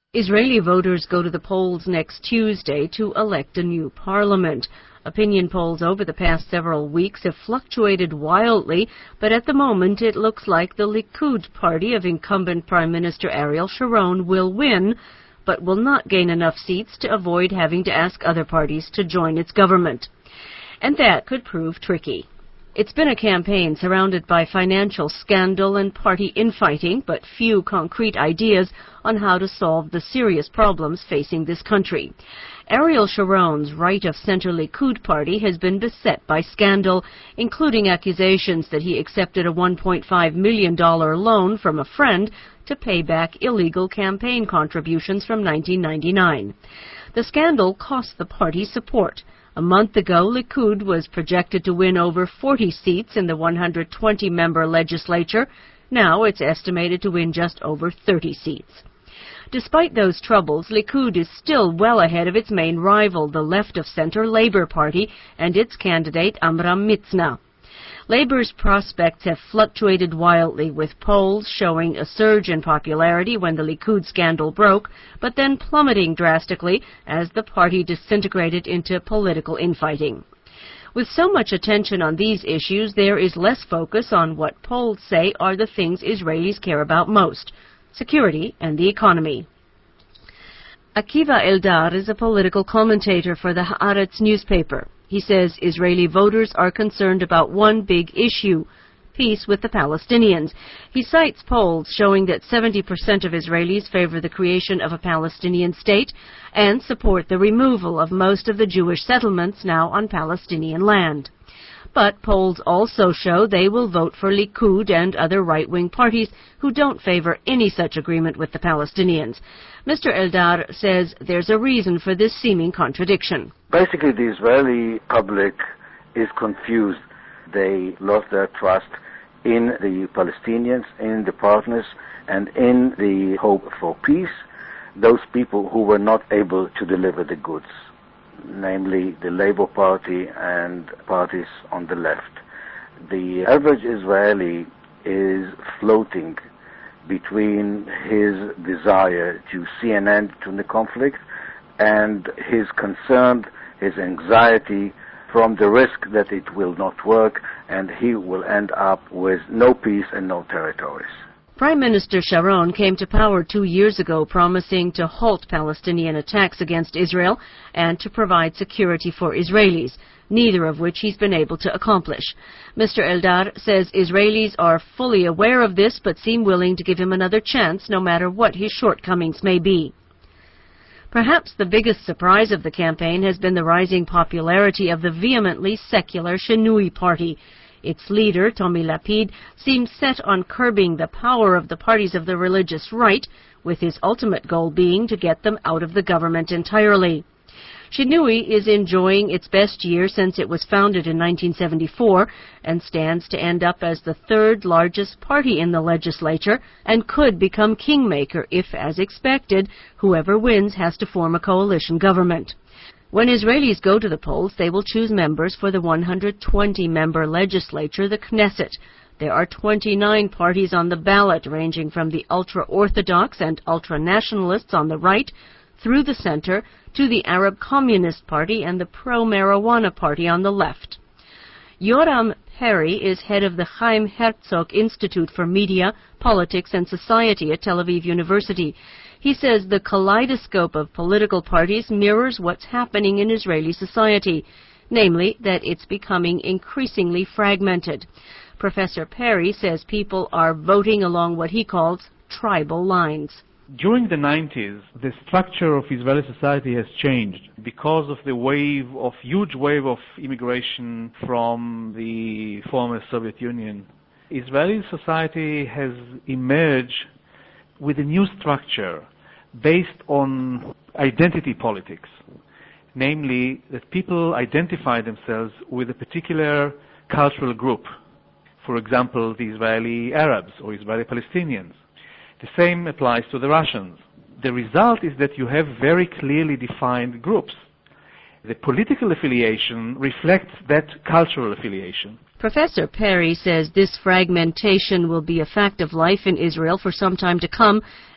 Israeli voters go to the polls next Tuesday to elect a new parliament. Opinion polls over the past several weeks have fluctuated wildly, but at the moment it looks like the Likud party of incumbent Prime Minister Ariel Sharon will win, but will not gain enough seats to avoid having to ask other parties to join its government. And that could prove tricky. It's been a campaign surrounded by financial scandal and party infighting, but few concrete ideas on how to solve the serious problems facing this country. Ariel Sharon's right-of-center Likud party has been beset by scandal, including accusations that he accepted a $1.5 million loan from a friend to pay back illegal campaign contributions from 1999. The scandal cost the party support. A month ago, Likud was projected to win over 40 seats in the 120-member legislature. Now it's estimated to win just over 30 seats. Despite those troubles, Likud is still well ahead of its main rival, the left-of-center Labour Party, and its candidate Amram Mitznah. Labour's prospects have fluctuated wildly, with polls showing a surge in popularity when the Likud scandal broke, but then plummeting drastically as the party disintegrated into political infighting. With so much attention on these issues, there is less focus on what polls say are the things Israelis care about most: security and the economy. Akiva Eldar is a political commentator for the Haaretz newspaper. He says Israeli voters are concerned about one big issue: peace with the Palestinians. He cites polls showing that 70% of Israelis favor the creation of a Palestinian state and support the removal of most of the Jewish settlements now on Palestinian land. But polls also show they will vote for Likud and other right-wing parties who don't favor any such agreement with the Palestinians. Mr. Eldar says there's a reason for this seeming contradiction. Basically, the Israeli public is confused. They lost their trust in the Palestinians, in the partners, and in the hope for peace, those people who were not able to deliver the goods, namely the Labour Party and parties on the left. The average Israeli is floating between his desire to see an end to the conflict and his concern, his anxiety from the risk that it will not work and he will end up with no peace and no territories. Prime Minister Sharon came to power 2 years ago promising to halt Palestinian attacks against Israel and to provide security for Israelis, neither of which he's been able to accomplish. Mr. Eldar says Israelis are fully aware of this but seem willing to give him another chance no matter what his shortcomings may be. Perhaps the biggest surprise of the campaign has been the rising popularity of the vehemently secular Shinui Party. Its leader, Tomi Lapid, seems set on curbing the power of the parties of the religious right, with his ultimate goal being to get them out of the government entirely. Shinui is enjoying its best year since it was founded in 1974 and stands to end up as the third largest party in the legislature and could become kingmaker if, as expected, whoever wins has to form a coalition government. When Israelis go to the polls, they will choose members for the 120-member legislature, the Knesset. There are 29 parties on the ballot, ranging from the ultra-Orthodox and ultra-nationalists on the right through the center to the Arab Communist Party and the pro-marijuana party on the left. Yoram Perry is head of the Chaim Herzog Institute for Media, Politics and Society at Tel Aviv University. He says the kaleidoscope of political parties mirrors what's happening in Israeli society, namely that it's becoming increasingly fragmented. Professor Perry says people are voting along what he calls tribal lines. During the 90s, the structure of Israeli society has changed because of the huge wave of immigration from the former Soviet Union. Israeli society has emerged with a new structure based on identity politics, namely that people identify themselves with a particular cultural group, for example, the Israeli Arabs or Israeli Palestinians. The same applies to the Russians. The result is that you have very clearly defined groups. The political affiliation reflects that cultural affiliation. Professor Perry says this fragmentation will be a fact of life in Israel for some time to come,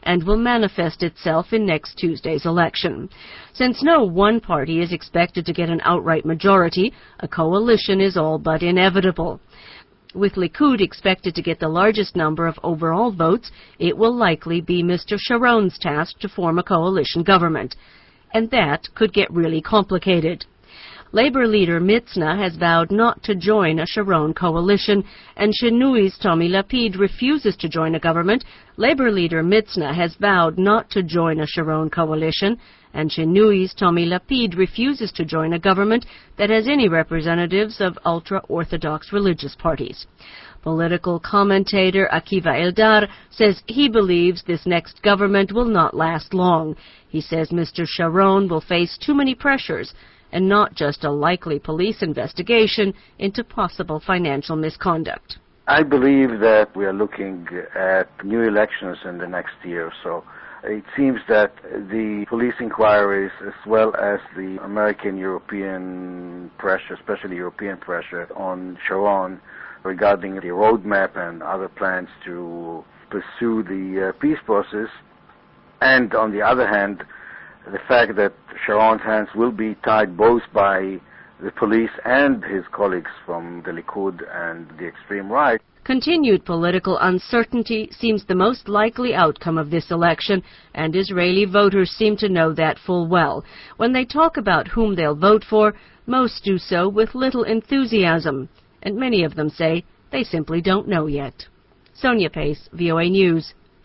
and will manifest itself in next Tuesday's election. Since no one party is expected to get an outright majority, a coalition is all but inevitable. With Likud expected to get the largest number of overall votes, it will likely be Mr. Sharon's task to form a coalition government. And that could get really complicated. Labour leader Mitzna has vowed not to join a Sharon coalition, and Shinui's Tommy Lapid refuses to join a government. Labour leader Mitzna has vowed not to join a Sharon coalition, and Shinui's Tommy Lapid refuses to join a government that has any representatives of ultra-Orthodox religious parties. Political commentator Akiva Eldar says he believes this next government will not last long. He says Mr. Sharon will face too many pressures, and not just a likely police investigation into possible financial misconduct. I believe that we are looking at new elections in the next year or so. It seems that the police inquiries, as well as the American-European pressure, especially European pressure on Sharon regarding the roadmap and other plans to pursue the peace process, and on the other hand, the fact that Sharon's hands will be tied both by the police and his colleagues from the Likud and the extreme right. Continued political uncertainty seems the most likely outcome of this election, and Israeli voters seem to know that full well. When they talk about whom they'll vote for, most do so with little enthusiasm, and many of them say they simply don't know yet. Sonia Pace, VOA News.